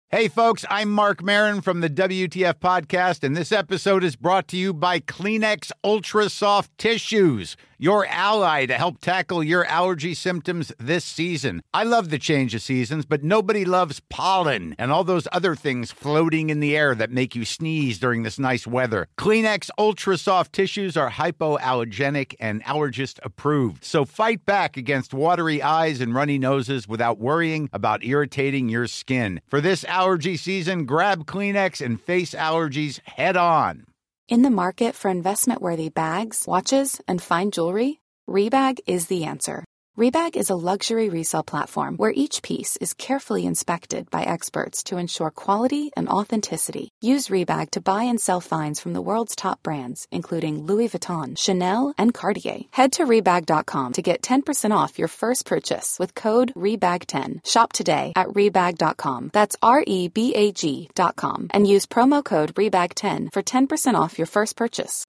Hey folks, I'm Mark Maron from the WTF podcast, and this episode is brought to you by Kleenex Ultra Soft Tissues, your ally to help tackle your allergy symptoms this season. I love the change of seasons, but nobody loves pollen and all those other things floating in the air that make you sneeze during this nice weather. Kleenex Ultra Soft Tissues are hypoallergenic and allergist approved, so fight back against watery eyes and runny noses without worrying about irritating your skin. For this allergy season, grab Kleenex and face allergies head on. In the market for investment-worthy bags, watches, and fine jewelry, Rebag is the answer. Rebag is a luxury resale platform where each piece is carefully inspected by experts to ensure quality and authenticity. Use Rebag to buy and sell finds from the world's top brands, including Louis Vuitton, Chanel, and Cartier. Head to Rebag.com to get 10% off your first purchase with code REBAG10. Shop today at Rebag.com. That's REBAG.com. And use promo code REBAG10 for 10% off your first purchase.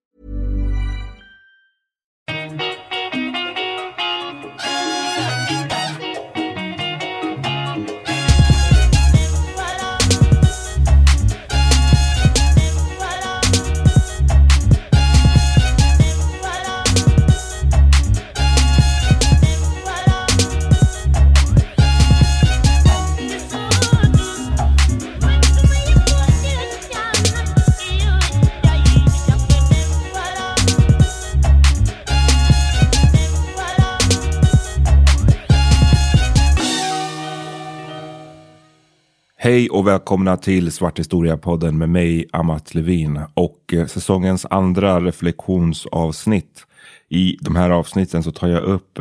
Hej och välkomna till Svart Historia-podden med mig, Amat Levin, och säsongens andra reflektionsavsnitt. I de här avsnitten så tar jag upp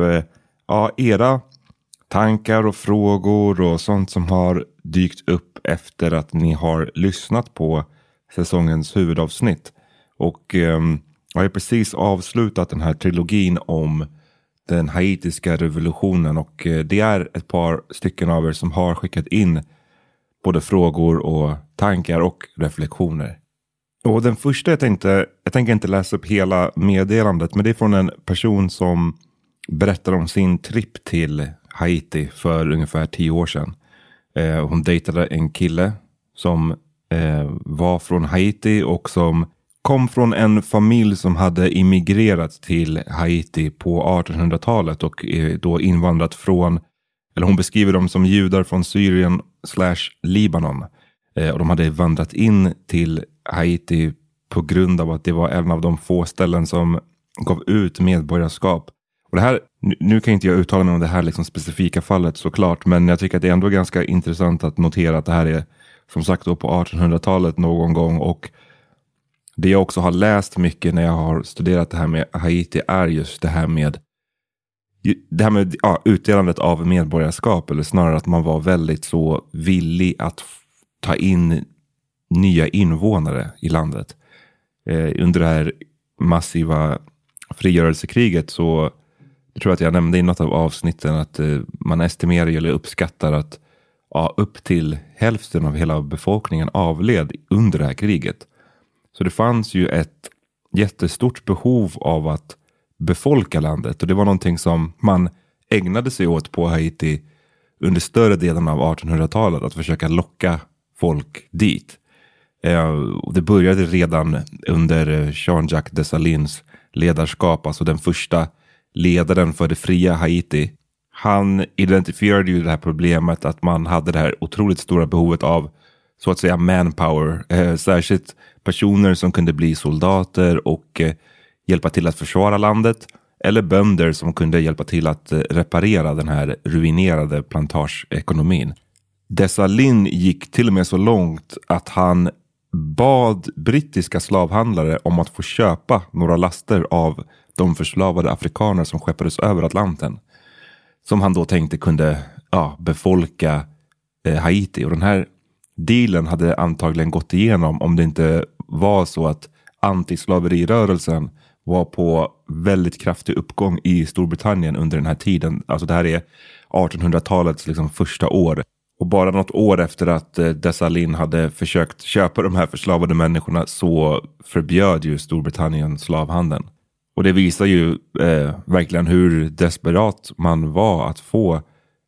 era tankar och frågor och sånt som har dykt upp efter att ni har lyssnat på säsongens huvudavsnitt. Och jag har precis avslutat den här trilogin om den haitiska revolutionen, och det är ett par stycken av er som har skickat in både frågor och tankar och reflektioner. Och den första jag tänker inte läsa upp hela meddelandet, men det är från en person som berättar om sin tripp till Haiti för ungefär 10 år sedan. Hon dejtade en kille som var från Haiti och som kom från en familj som hade immigrerat till Haiti på 1800-talet och då invandrat från, eller hon beskriver dem som judar från Syrien/Libanon. Och de hade vandrat in till Haiti på grund av att det var en av de få ställen som gav ut medborgarskap. Och det här, nu kan inte jag uttala mig om det här liksom specifika fallet såklart, men jag tycker att det är ändå ganska intressant att notera att det här är som sagt då på 1800-talet någon gång. Och det jag också har läst mycket när jag har studerat det här med Haiti är just det här med utdelandet av medborgarskap, eller snarare att man var väldigt så villig att ta in nya invånare i landet. Under det här massiva frigörelsekriget så jag tror att jag nämnde i något av avsnitten att man estimerar eller uppskattar att upp till hälften av hela befolkningen avled under det här kriget. Så det fanns ju ett jättestort behov av att befolka landet, och det var någonting som man ägnade sig åt på Haiti under större delen av 1800-talet, att försöka locka folk dit. Det började redan under Jean-Jacques Dessalines ledarskap, alltså den första ledaren för det fria Haiti. Han identifierade ju det här problemet att man hade det här otroligt stora behovet av så att säga manpower, särskilt personer som kunde bli soldater och hjälpa till att försvara landet, eller bönder som kunde hjälpa till att reparera den här ruinerade plantageekonomin. Dessalines gick till och med så långt att han bad brittiska slavhandlare om att få köpa några laster av de förslavade afrikaner som skeppades över Atlanten, som han då tänkte kunde befolka Haiti. Och den här dealen hade antagligen gått igenom om det inte var så att antislaverirörelsen var på väldigt kraftig uppgång i Storbritannien under den här tiden. Alltså det här är 1800-talets liksom första år. Och bara något år efter att Dessalines hade försökt köpa de här förslavade människorna så förbjöd ju Storbritannien slavhandeln. Och det visar ju verkligen hur desperat man var att få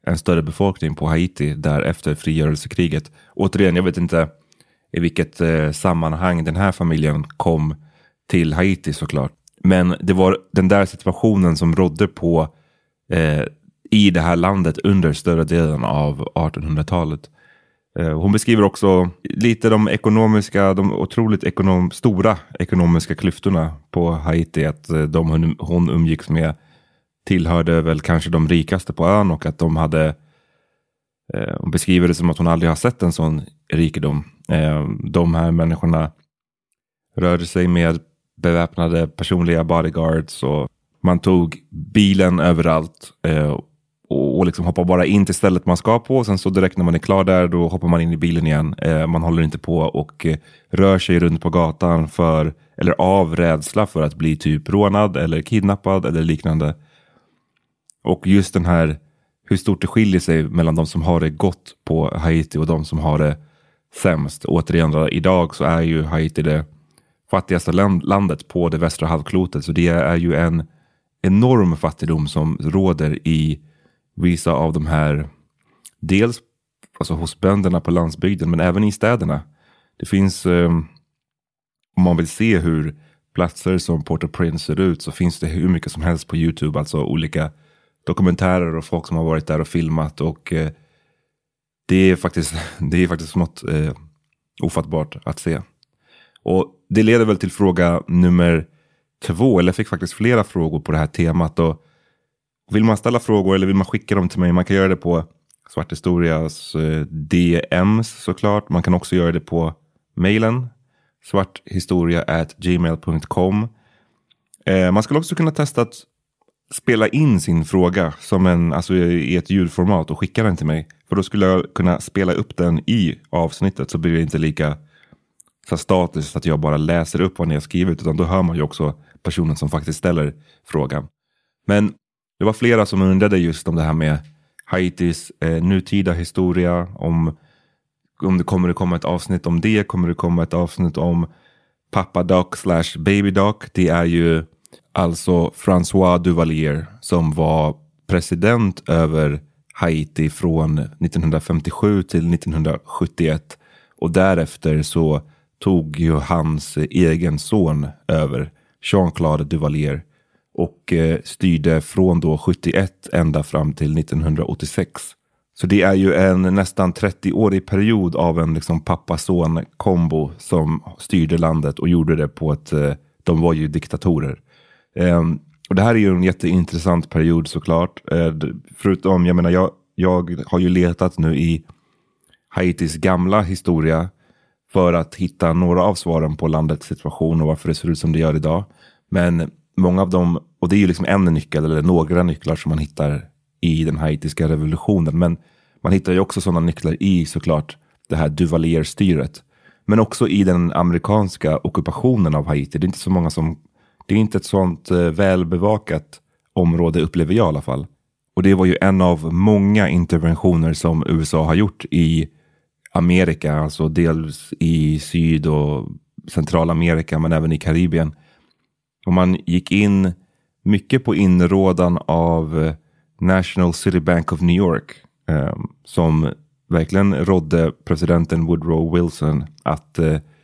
en större befolkning på Haiti där efter frigörelsekriget. Återigen, jag vet inte i vilket sammanhang den här familjen kom till Haiti såklart. Men det var den där situationen som rådde på i det här landet under större delen av 1800-talet. Hon beskriver också lite de otroligt stora ekonomiska klyftorna på Haiti. Att de hon umgicks med tillhörde väl kanske de rikaste på ön, och att de hade, hon beskriver det som att hon aldrig har sett en sån rikedom. De här människorna rörde sig med beväpnade personliga bodyguards, och man tog bilen överallt och liksom hoppar bara in till stället man ska på. Och sen så direkt när man är klar där, då hoppar man in i bilen igen. Man håller inte på och rör sig runt på gatan av rädsla för att bli typ rånad eller kidnappad eller liknande. Och just den här, hur stort det skiljer sig mellan de som har det gott på Haiti och de som har det sämst. Återigen, idag så är ju Haiti det fattigaste landet på det västra halvklotet. Så det är ju en enorm fattigdom som råder i vissa av de här, dels alltså hos bönderna på landsbygden, men även i städerna. Det finns, om man vill se hur platser som Port-au-Prince ser ut, så finns det hur mycket som helst på YouTube. Alltså olika dokumentärer och folk som har varit där och filmat. Och det är faktiskt något ofattbart att se. Och det leder väl till fråga nummer 2. Eller jag fick faktiskt flera frågor på det här temat. Och vill man ställa frågor eller vill man skicka dem till mig, man kan göra det på Svart Historias DMs såklart. Man kan också göra det på mailen svarthistoria@gmail.com. Man skulle också kunna testa att spela in sin fråga alltså i ett ljudformat och skicka den till mig. För då skulle jag kunna spela upp den i avsnittet, så blir det inte lika så statiskt att jag bara läser upp vad ni har skrivit, utan då hör man ju också personen som faktiskt ställer frågan. Men det var flera som undrade just om det här med Haitis nutida historia, om det kommer att komma ett avsnitt om det, kommer det komma ett avsnitt om Papa Doc / Baby Doc. Det är ju alltså François Duvalier som var president över Haiti från 1957 till 1971, och därefter så tog ju hans egen son över, Jean-Claude Duvalier, och styrde från då 71 ända fram till 1986. Så det är ju en nästan 30-årig period av en liksom pappa-son-kombo som styrde landet och gjorde det på de var ju diktatorer. Och det här är ju en jätteintressant period såklart. Förutom, jag menar, jag har ju letat nu i Haitis gamla historia för att hitta några av svaren på landets situation och varför det ser ut som det gör idag. Men många av dem, och det är ju liksom en nyckel eller några nycklar som man hittar i den haitiska revolutionen. Men man hittar ju också sådana nycklar i såklart det här Duvalier-styret. Men också i den amerikanska ockupationen av Haiti. Det är inte så många det är inte ett sånt välbevakat område, upplever jag i alla fall. Och det var ju en av många interventioner som USA har gjort i Amerika. Alltså dels i Syd- och Centralamerika, men även i Karibien. Och man gick in mycket på inrådan av National City Bank of New York. Som verkligen rådde presidenten Woodrow Wilson att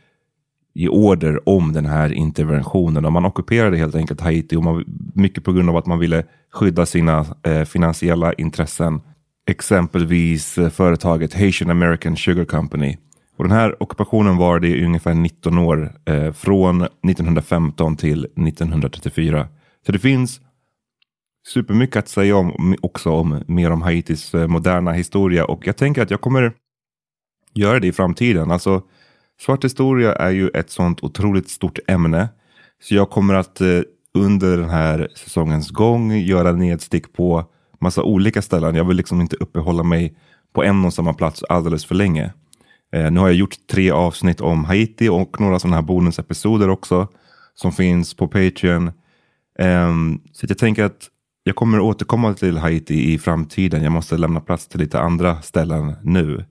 ge order om den här interventionen. Och man ockuperade helt enkelt Haiti, och mycket på grund av att man ville skydda sina finansiella intressen. Exempelvis företaget Haitian American Sugar Company. Och den här ockupationen var det i ungefär 19 år. Från 1915 till 1934. Så det finns supermycket att säga om mer om Haitis moderna historia. Och jag tänker att jag kommer göra det i framtiden. Alltså, svart historia är ju ett sånt otroligt stort ämne. Så jag kommer att under den här säsongens gång göra nedstick på massa olika ställen. Jag vill liksom inte uppehålla mig på en och samma plats alldeles för länge. Nu har jag gjort 3 avsnitt om Haiti och några sådana här bonusepisoder också som finns på Patreon. Så jag tänker att jag kommer återkomma till Haiti i framtiden. Jag måste lämna plats till lite andra ställen nu.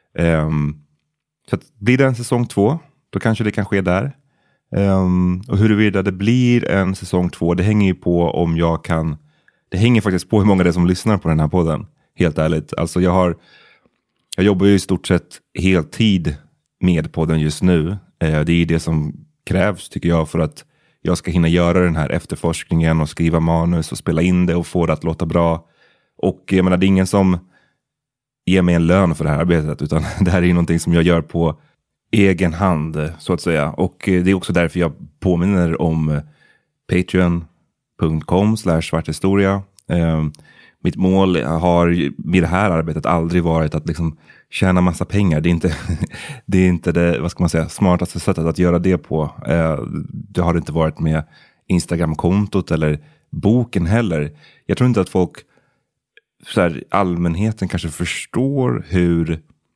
Så att blir det en säsong 2, då kanske det kan ske där. Och huruvida det blir en säsong 2, det hänger ju på om jag kan. Det hänger faktiskt på hur många det är som lyssnar på den här podden. helt ärligt. Alltså jag jobbar ju i stort sett heltid med podden just nu. Det är det som krävs tycker jag för att jag ska hinna göra den här efterforskningen och skriva manus och spela in det och få det att låta bra. Och jag menar, det är ingen som ger mig en lön för det här arbetet, utan det här är ju någonting som jag gör på egen hand så att säga. Och det är också därför jag påminner om patreon.com/svarthistoria. Mitt mål har med det här arbetet aldrig varit att liksom tjäna massa pengar. Det är inte det, vad ska man säga, smartaste sättet att göra det på. Det har inte varit med Instagram-kontot eller boken heller. Jag tror inte att folk, så här, allmänheten kanske förstår hur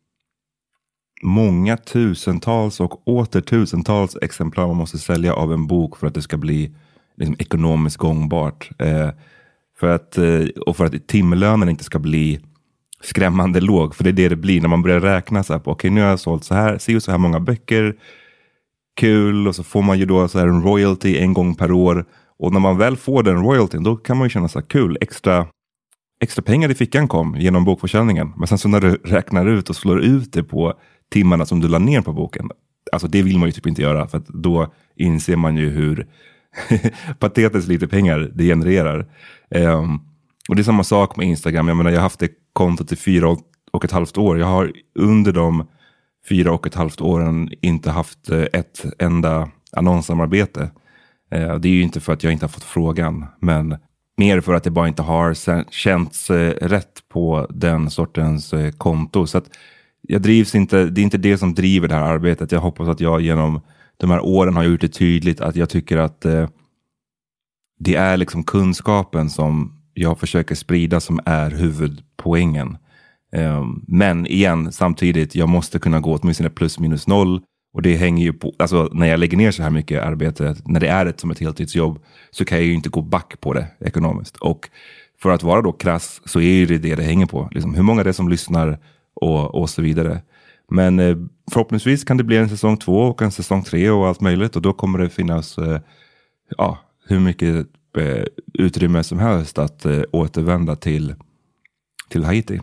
många tusentals och åter tusentals exemplar man måste sälja av en bok för att det ska bli liksom ekonomiskt gångbart. För att timlönen inte ska bli skrämmande låg. För det är det blir när man börjar räkna så här på okej, nu har jag sålt så här många böcker. Kul, och så får man ju då så här en royalty en gång per år. Och när man väl får den royaltyn, då kan man ju känna så här kul, extra pengar i fickan kom genom bokförsäljningen. Men sen så när du räknar ut och slår ut det på timmarna som du la ner på boken. Alltså det vill man ju typ inte göra, för att då inser man ju hur patetiskt lite pengar det genererar. Och det är samma sak med Instagram. Jag menar, jag har haft det kontot i 4,5 år. Jag har under de 4,5 åren inte haft ett enda annonssamarbete. Det är ju inte för att jag inte har fått frågan, men mer för att det bara inte har känts rätt på den sortens konto. Så att jag drivs inte, det är inte det som driver det här arbetet. Jag hoppas att jag genom de här åren har gjort det tydligt att jag tycker att det är liksom kunskapen som jag försöker sprida som är huvudpoängen. Men igen, samtidigt, jag måste kunna gå åtminstone plus minus noll. Och det hänger ju på, alltså när jag lägger ner så här mycket arbete, när det är som ett heltidsjobb, så kan jag ju inte gå back på det ekonomiskt. Och för att vara då krass så är det hänger på. Liksom, hur många det är som lyssnar och så vidare. Men förhoppningsvis kan det bli en säsong 2 och en säsong 3 och allt möjligt. Och då kommer det finnas hur mycket utrymme som helst att återvända till Haiti.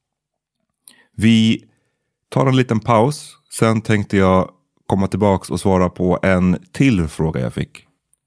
Vi tar en liten paus. Sen tänkte jag komma tillbaka och svara på en till fråga jag fick.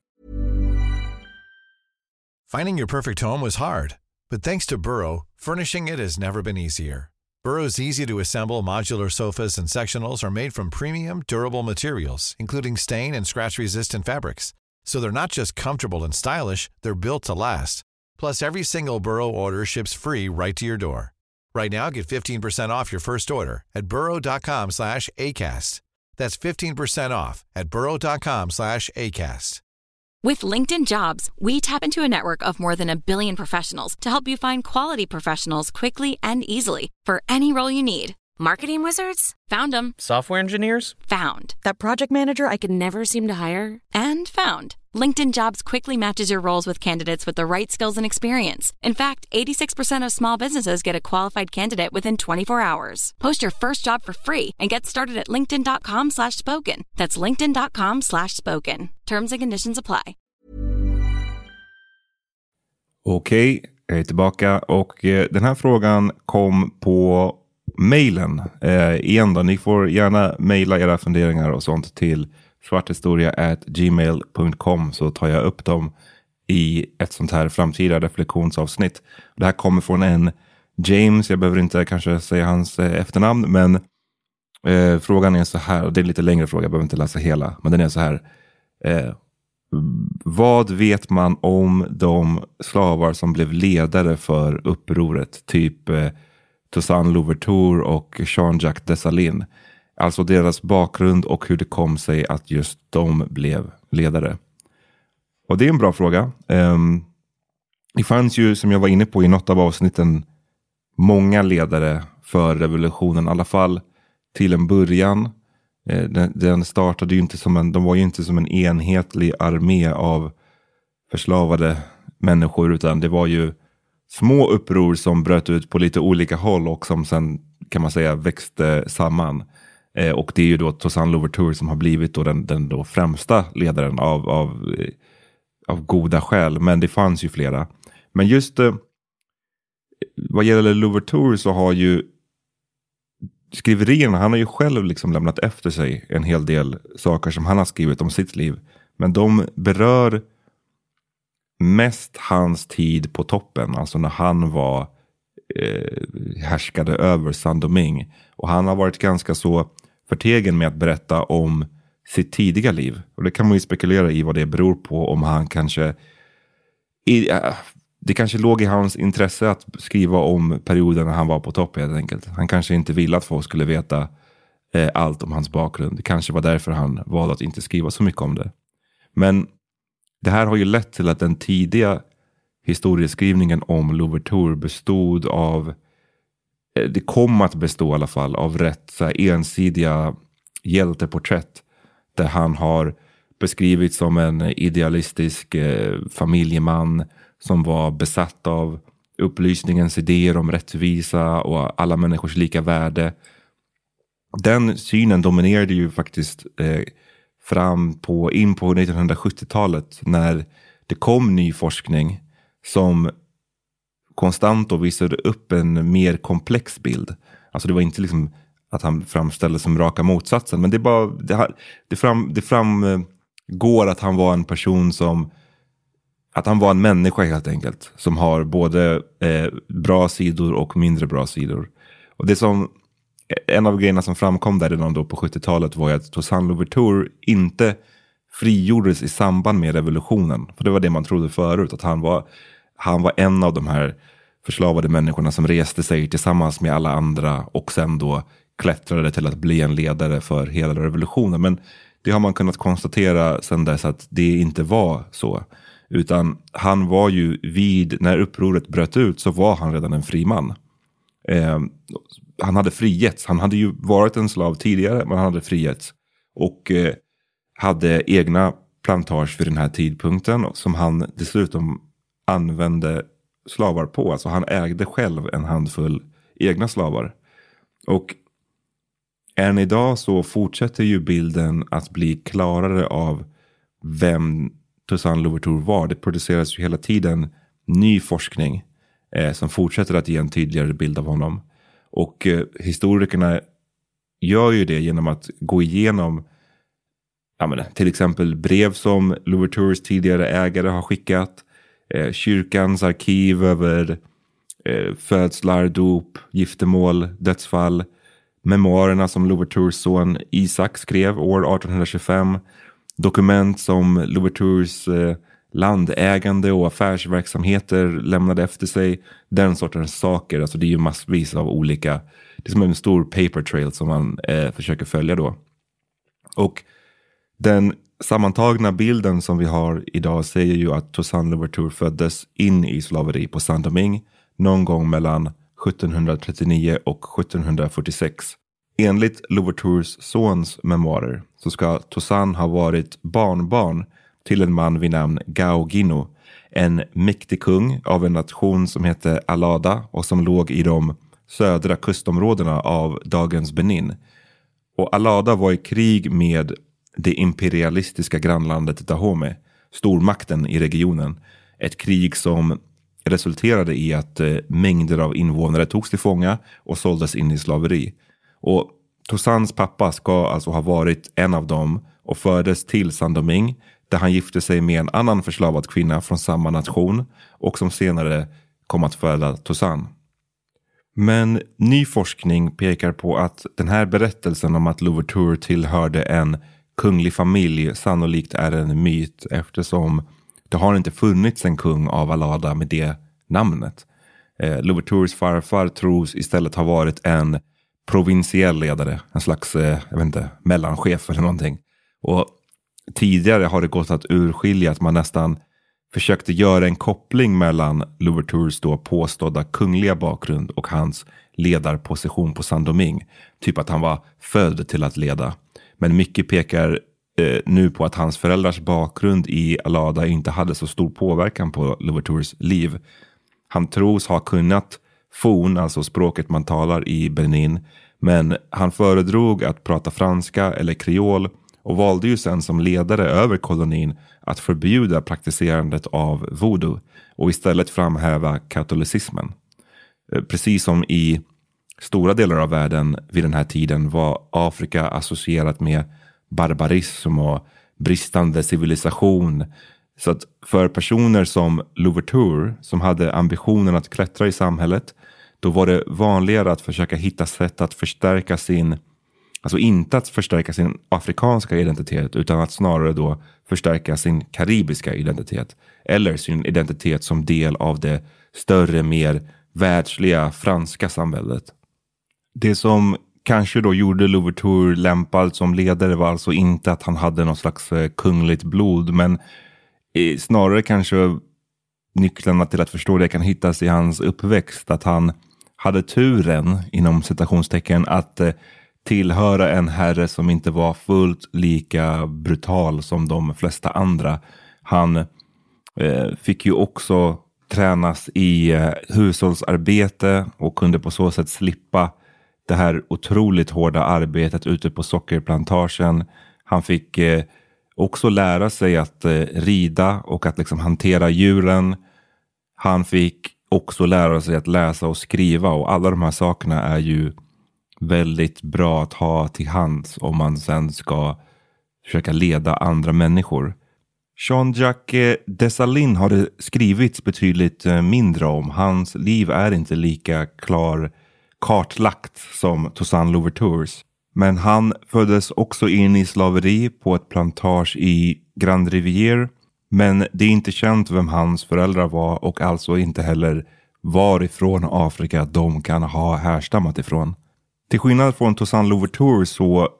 Finding your perfect home was hard, but thanks to Burrow, furnishing it has never been easier. Burrow's easy-to-assemble modular sofas and sectionals are made from premium, durable materials, including stain and scratch-resistant fabrics. So they're not just comfortable and stylish, they're built to last. Plus, every single Burrow order ships free right to your door. Right now, get 15% off your first order at burrow.com/ACAST. That's 15% off at burrow.com/ACAST. With LinkedIn Jobs, we tap into a network of more than 1 billion professionals to help you find quality professionals quickly and easily for any role you need. Marketing wizards? Found them. Software engineers? Found. That project manager I could never seem to hire? And found. LinkedIn Jobs quickly matches your roles with candidates with the right skills and experience. In fact, 86% of small businesses get a qualified candidate within 24 hours. Post your first job for free and get started at linkedin.com/spoken. That's linkedin.com/spoken. Terms and conditions apply. Okej, jag är tillbaka och den här frågan kom på mailen. Igen då, ni får gärna mejla era funderingar och sånt till svarthistoria@gmail.com, så tar jag upp dem i ett sånt här framtida reflektionsavsnitt. Det här kommer från en James, jag behöver inte kanske säga hans efternamn, men frågan är så här, och det är en lite längre fråga, jag behöver inte läsa hela, men den är så här. Vad vet man om de slavar som blev ledare för upproret, typ Toussaint Louverture och Jean-Jacques Dessalines? Alltså deras bakgrund och hur det kom sig att just de blev ledare. Och det är en bra fråga. Det fanns ju, som jag var inne på i något av avsnitten, många ledare för revolutionen. I alla fall till en början. Den startade ju inte de var ju inte som en enhetlig armé av förslavade människor, utan det var ju små uppror som bröt ut på lite olika håll och som sen, kan man säga, växte samman. Och det är ju då Toussaint Louverture som har blivit då den då främsta ledaren av goda skäl. Men det fanns ju flera. Men just vad gäller Louverture så har ju skriverierna, han har ju själv liksom lämnat efter sig en hel del saker som han har skrivit om sitt liv. Men de berör mest hans tid på toppen, alltså när han var härskade över Saint-Domingue. Och han har varit ganska så förtegen med att berätta om sitt tidiga liv. Och det kan man ju spekulera i vad det beror på, om han kanske det kanske låg i hans intresse att skriva om perioden när han var på topp helt enkelt. Han kanske inte ville att folk skulle veta allt om hans bakgrund. Det kanske var därför han valde att inte skriva så mycket om det. Men det här har ju lett till att den tidiga historieskrivningen om Louverture bestod av, det kom att bestå i alla fall, av rätt så här ensidiga hjälteporträtt. Där han har beskrivits som en idealistisk familjeman som var besatt av upplysningens idéer om rättvisa och alla människors lika värde. Den synen dominerade ju faktiskt in på 1970-talet, när det kom ny forskning som konstant och visade upp en mer komplex bild. Alltså det var inte liksom att han framställdes som raka motsatsen, men det framgår att han var en person som, att han var en människa helt enkelt, som har både bra sidor och mindre bra sidor. Och det som, en av grejerna som framkom där redan då på 70-talet var ju att Toussaint Louverture inte frigjordes i samband med revolutionen. För det var det man trodde förut, att han var en av de här förslavade människorna som reste sig tillsammans med alla andra och sen då klättrade till att bli en ledare för hela revolutionen. Men det har man kunnat konstatera sen dess att det inte var så. Utan han var ju när upproret bröt ut så var han redan en fri man. Han hade frigetts. Han hade ju varit en slav tidigare, men han hade frigetts. Och hade egna plantage vid den här tidpunkten som han dessutom använde slavar på. Alltså han ägde själv en handfull egna slavar. Och än idag så fortsätter ju bilden att bli klarare av vem Toussaint Louverture var. Det produceras ju hela tiden ny forskning som fortsätter att ge en tydligare bild av honom. Och historikerna gör ju det genom att gå igenom till exempel brev som Louvertures tidigare ägare har skickat, kyrkans arkiv över födslar, dop, giftermål, dödsfall, memoarerna som Louvertures son Isaac skrev år 1825, dokument som Louvertures landägande och affärsverksamheter lämnade efter sig, den sortens saker. Alltså det är ju massvis av olika, det är som en stor paper trail som man försöker följa då. Och den sammantagna bilden som vi har idag säger ju att Toussaint Louverture föddes in i slaveri på Saint-Domingue någon gång mellan 1739 och 1746. Enligt Louvertures sons memoarer så ska Toussaint ha varit barnbarn till en man vid namn Gao Gino, en mäktig kung av en nation som hette Alada och som låg i de södra kustområdena av dagens Benin. Och Alada var i krig med det imperialistiska grannlandet Dahomey, stormakten i regionen. Ett krig som resulterade i att mängder av invånare togs till fånga och såldes in i slaveri. Och Toussaints pappa ska alltså ha varit en av dem och fördes till Saint-Domingue där han gifte sig med en annan förslavad kvinna från samma nation och som senare kom att föda Toussaint. Men ny forskning pekar på att den här berättelsen om att Louverture tillhörde en kunglig familj sannolikt är en myt, eftersom det har inte funnits en kung av Alada med det namnet. Louvertures farfar tros istället ha varit en provinsiell ledare, en slags mellanchef eller någonting. Och tidigare har det gått att urskilja att man nästan försökte göra en koppling mellan Louvertures då påstådda kungliga bakgrund och hans ledarposition på Saint-Domingue. Typ att han var född till att leda. Men mycket pekar nu på att hans föräldrars bakgrund i Alada inte hade så stor påverkan på Louvertures liv. Han tros ha kunnat alltså språket man talar i Benin, men han föredrog att prata franska eller kreol och valde ju sen som ledare över kolonin att förbjuda praktiserandet av voodoo och istället framhäva katolicismen. Precis som i stora delar av världen vid den här tiden var Afrika associerat med barbarism och bristande civilisation. Så att för personer som Louverture, som hade ambitionen att klättra i samhället, då var det vanligare att försöka hitta sätt att förstärka alltså inte att förstärka sin afrikanska identitet, utan att snarare då förstärka sin karibiska identitet. Eller sin identitet som del av det större, mer världsliga franska samhället. Det som kanske då gjorde Louverture lämpad som ledare var alltså inte att han hade någon slags kungligt blod, men snarare kanske nycklarna till att förstå det kan hittas i hans uppväxt. Att han hade turen, inom citationstecken, att tillhöra en herre som inte var fullt lika brutal som de flesta andra. Han fick ju också tränas i hushållsarbete och kunde på så sätt slippa det här otroligt hårda arbetet ute på sockerplantagen. Han fick också lära sig att rida och att liksom hantera djuren. Han fick också lära sig att läsa och skriva, och alla de här sakerna är ju väldigt bra att ha till hands om man sen ska försöka leda andra människor. Jean-Jacques Dessalines har det skrivits betydligt mindre om. Hans liv är inte lika kartlagt som Toussaint Louvertures. Men han föddes också in i slaveri på ett plantage i Grande Rivière. Men det är inte känt vem hans föräldrar var, och alltså inte heller varifrån Afrika de kan ha härstammat ifrån. Till skillnad från Toussaint Louverture så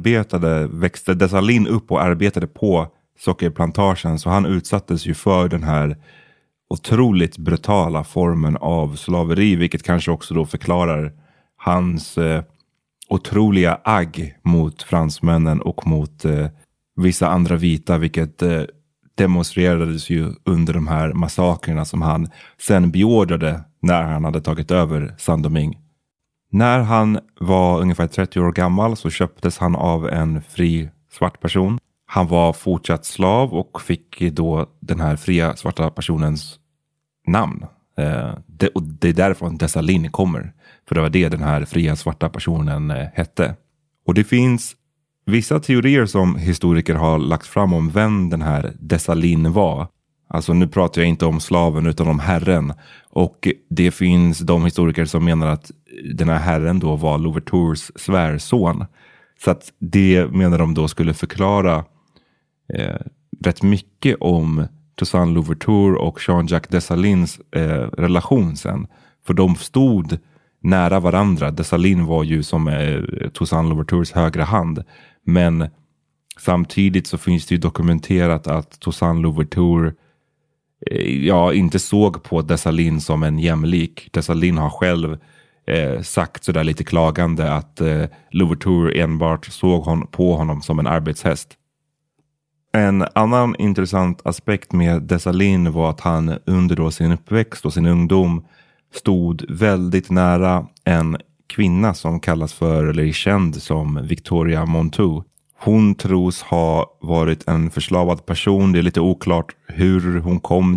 växte Dessalines upp och arbetade på sockerplantagen, så han utsattes ju för den här otroligt brutala formen av slaveri, vilket kanske också då förklarar hans otroliga agg mot fransmännen och mot vissa andra vita, vilket demonstrerades ju under de här massakrerna som han sen beordrade när han hade tagit över Saint-Domingue. När han var ungefär 30 år gammal så köptes han av en fri svart person. Han var fortsatt slav och fick då den här fria svarta personens namn. Det är därifrån Dessalines kommer. För det var det den här fria svarta personen hette. Och det finns vissa teorier som historiker har lagt fram om vem den här Dessalines var. Alltså nu pratar jag inte om slaven utan om herren. Och det finns de historiker som menar att den här herren då var Louvertures svärson. Så att det menar de då skulle förklara rätt mycket om Toussaint Louverture och Jean-Jacques Dessalines relation sen. För de stod nära varandra. Dessalines var ju som Toussaint Louvertures högra hand. Men samtidigt så finns det ju dokumenterat att Toussaint Louverture inte såg på Dessalines som en jämlik. Dessalines har själv sagt sådär lite klagande att Louverture enbart såg på honom som en arbetshäst. En annan intressant aspekt med Dessalines var att han under då sin uppväxt och sin ungdom stod väldigt nära en kvinna som kallas för, eller är känd som, Victoria Montou. Hon tros ha varit en förslavad person. Det är lite oklart hur hon kom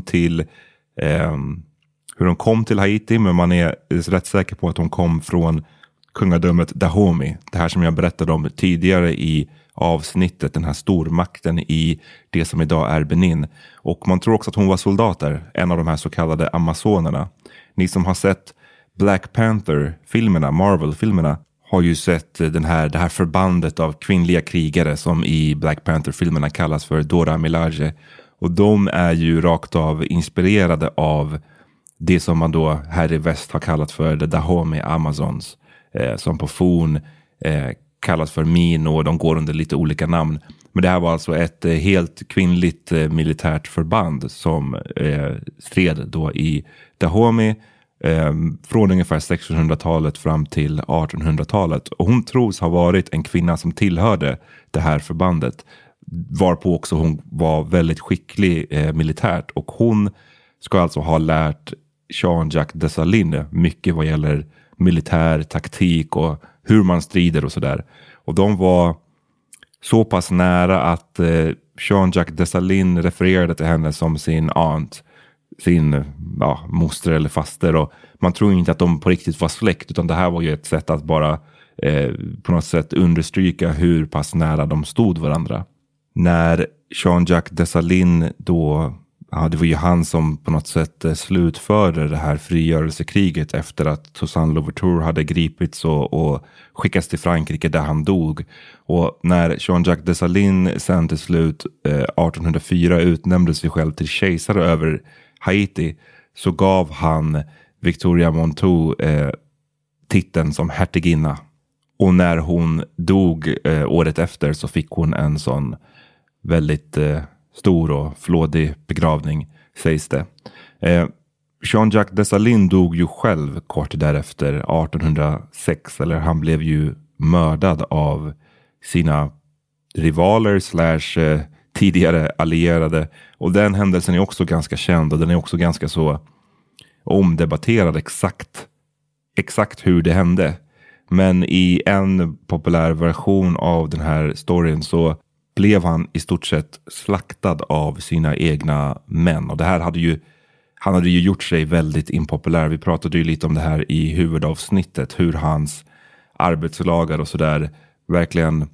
till Haiti, men man är rätt säker på att hon kom från kungadömet Dahomey. Det här som jag berättade om tidigare i avsnittet, den här stormakten i det som idag är Benin. Och man tror också att hon var soldat där, en av de här så kallade amazonerna. Ni som har sett Black Panther-filmerna, Marvel-filmerna, har ju sett det här förbandet av kvinnliga krigare som i Black Panther-filmerna kallas för Dora Milaje. Och de är ju rakt av inspirerade av det som man då här i väst har kallat för The Dahomey Amazons. Som på forn kallas för Min, och de går under lite olika namn. Men det här var alltså ett helt kvinnligt militärt förband som stred då i Dahomey från ungefär 1600-talet fram till 1800-talet. Och hon tros ha varit en kvinna som tillhörde det här förbandet. Varpå också hon var väldigt skicklig militärt. Och hon ska alltså ha lärt Jean-Jacques Dessalines mycket vad gäller militär taktik och hur man strider och sådär. Och de var så pass nära att Jean-Jacques Dessalines refererade till henne som sin aunt. sin moster eller faster. Och man tror inte att de på riktigt var släkt, utan det här var ju ett sätt att bara på något sätt understryka hur pass nära de stod varandra. När Jean-Jacques Dessalines då, det var ju han som på något sätt slutförde det här frigörelsekriget efter att Toussaint Louverture hade gripits och skickats till Frankrike där han dog. Och när Jean-Jacques Dessalines sen till slut 1804 utnämnde sig själv till kejsare över Haiti, så gav han Victoria Montou titeln som hertiginna. Och när hon dog året efter så fick hon en sån väldigt stor och flådig begravning, sägs det. Jean-Jacques Dessalines dog ju själv kort därefter, 1806. Eller han blev ju mördad av sina rivaler / tidigare allierade. Och den händelsen är också ganska känd, och den är också ganska så omdebatterad exakt hur det hände. Men i en populär version av den här storyn så blev han i stort sett slaktad av sina egna män. Och det här han hade ju gjort sig väldigt impopulär. Vi pratade ju lite om det här i huvudavsnittet. Hur hans arbetslagar och sådär verkligen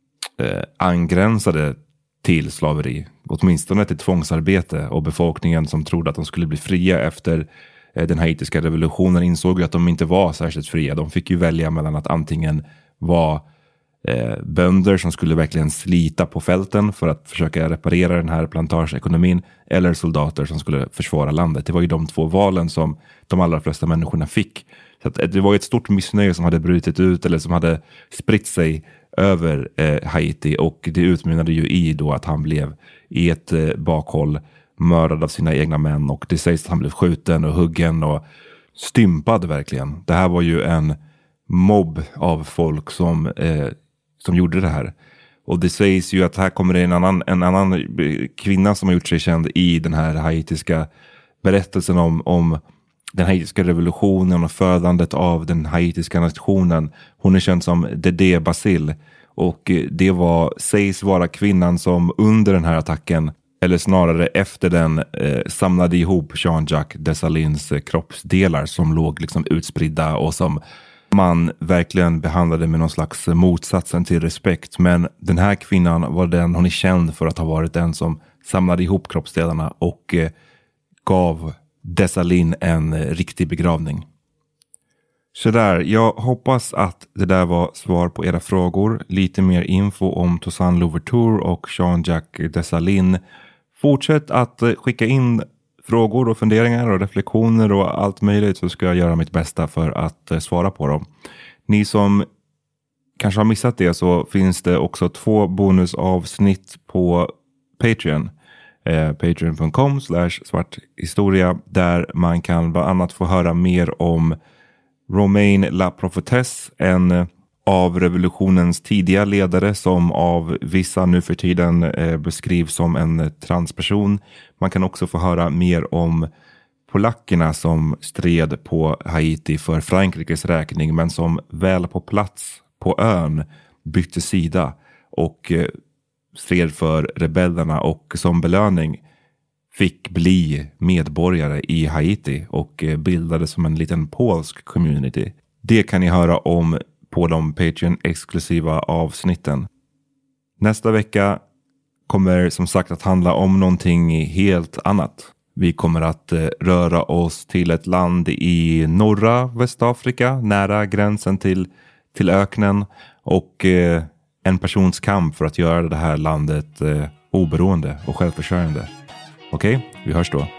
angränsade till slaveri. Åtminstone till tvångsarbete. Och befolkningen som trodde att de skulle bli fria efter den haitiska revolutionen insåg ju att de inte var särskilt fria. De fick ju välja mellan att antingen vara bönder som skulle verkligen slita på fälten för att försöka reparera den här plantageekonomin, eller soldater som skulle försvara landet. Det var ju de två valen som de allra flesta människorna fick. Så att det var ett stort missnöje som hade brutit ut, eller som hade spritt sig över Haiti, och det utmynnade ju i då att han blev i ett bakhåll mördad av sina egna män, och det sägs att han blev skjuten och huggen och stympad verkligen. Det här var ju en mobb av folk som gjorde det här. Och det sägs ju att här kommer det en annan kvinna som har gjort sig känd i den här haitiska berättelsen om den haitiska revolutionen och födandet av den haitiska nationen. Hon är känd som Dédé Basile, och det sägs vara kvinnan som under den här attacken, eller snarare efter den, samlade ihop Jean-Jacques Dessalines kroppsdelar som låg liksom utspridda och som man verkligen behandlade med någon slags motsatsen till respekt. Men den här kvinnan hon är känd för att ha varit den som samlade ihop kroppsdelarna och gav Dessalines en riktig begravning. Så där, jag hoppas att det där var svar på era frågor. Lite mer info om Toussaint Louverture och Jean-Jacques Dessalines. Fortsätt att skicka in frågor och funderingar och reflektioner och allt möjligt, så ska jag göra mitt bästa för att svara på dem. Ni som kanske har missat det, så finns det också 2 bonusavsnitt på Patreon. Patreon.com/svarthistoria, där man kan bland annat få höra mer om Romain Laprofitesse, en av revolutionens tidiga ledare som av vissa nu för tiden beskrivs som en transperson. Man kan också få höra mer om polackerna som stred på Haiti för Frankrikes räkning, men som väl på plats på ön bytte sida och stred för rebellerna, och som belöning fick bli medborgare i Haiti och bildade som en liten polsk community. Det kan ni höra om på de Patreon-exklusiva avsnitten. Nästa vecka kommer som sagt att handla om någonting helt annat. Vi kommer att röra oss till ett land i norra Västafrika, nära gränsen till öknen, och en persons kamp för att göra det här landet oberoende och självförsörjande. Okej, vi hörs då.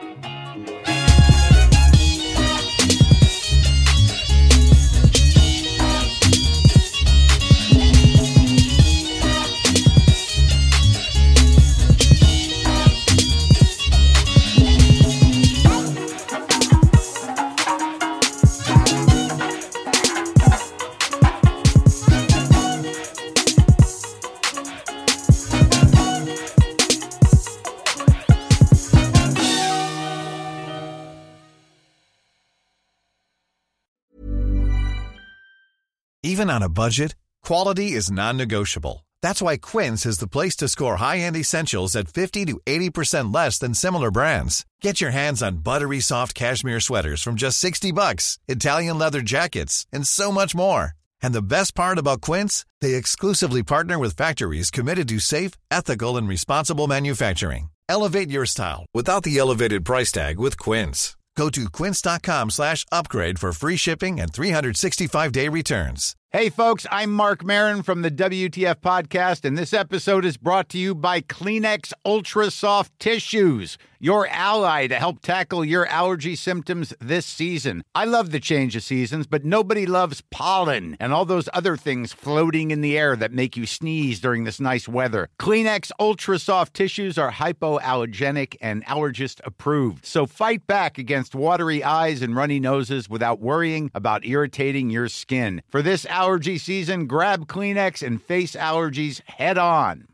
Even on a budget, quality is non-negotiable. That's why Quince is the place to score high-end essentials at 50 to 80% less than similar brands. Get your hands on buttery soft cashmere sweaters from just $60, Italian leather jackets, and so much more. And the best part about Quince, they exclusively partner with factories committed to safe, ethical, and responsible manufacturing. Elevate your style without the elevated price tag with Quince. Go to quince.com/upgrade for free shipping and 365-day returns. Hey, folks, I'm Mark Maron from the WTF Podcast, and this episode is brought to you by Kleenex Ultra Soft Tissues, your ally to help tackle your allergy symptoms this season. I love the change of seasons, but nobody loves pollen and all those other things floating in the air that make you sneeze during this nice weather. Kleenex Ultra Soft Tissues are hypoallergenic and allergist approved, so fight back against watery eyes and runny noses without worrying about irritating your skin. For this allergy season, grab Kleenex and face allergies head on.